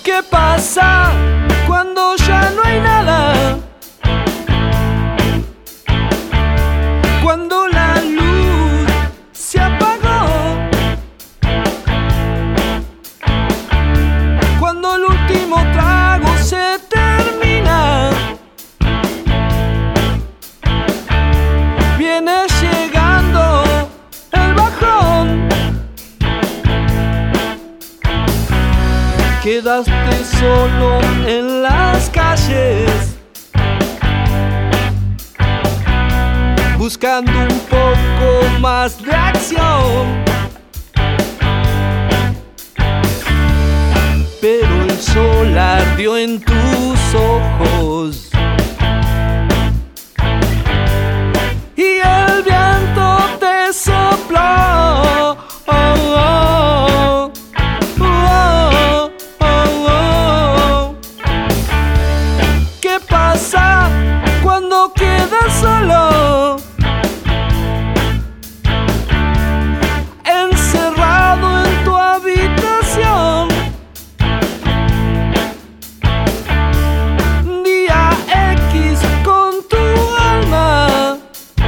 ¿Qué pasa cuando ya no hay nada? Cuando la luz se apagó, cuando el último trago se termina, viene llegando el bajón. Quedaste solo en las calles, buscando un poco más de acción. Pero el sol ardió en tus ojos y el viento te sopló. ¿Qué pasa cuando quedas solo? Encerrado en tu habitación. Día X con tu alma,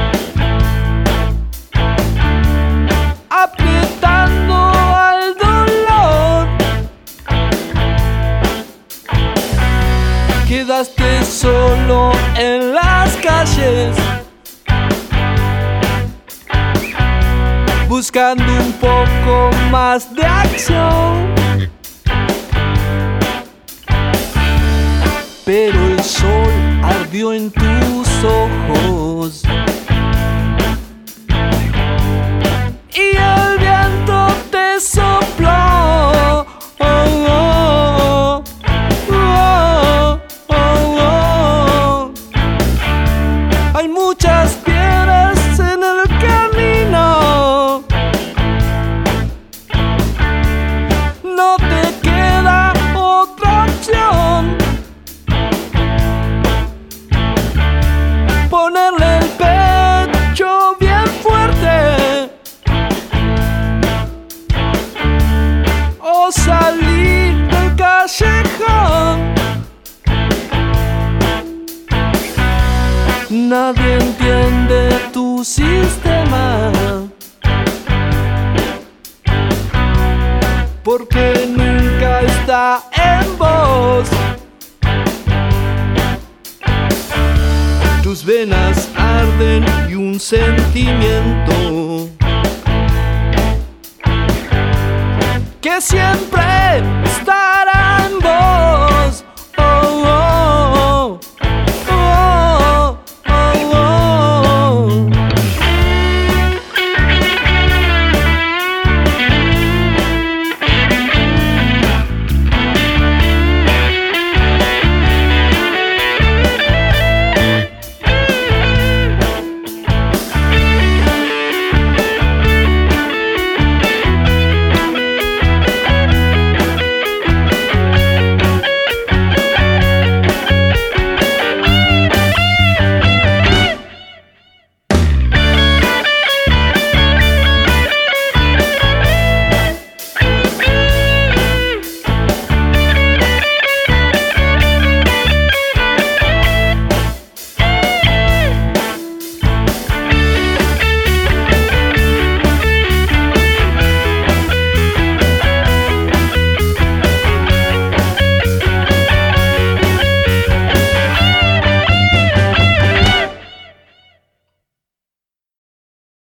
apretando al dolor. Quedaste solo en las calles, buscando un poco más de acción. Pero el sol ardió en tus ojos y el viento te sopló. Hay muchas piedras en el camino, no te queda otra opción. Ponerle el pecho bien fuerte o salir del callejón. Nadie entiende tu sistema, porque nunca está en vos. Tus venas arden y un sentimiento que siempre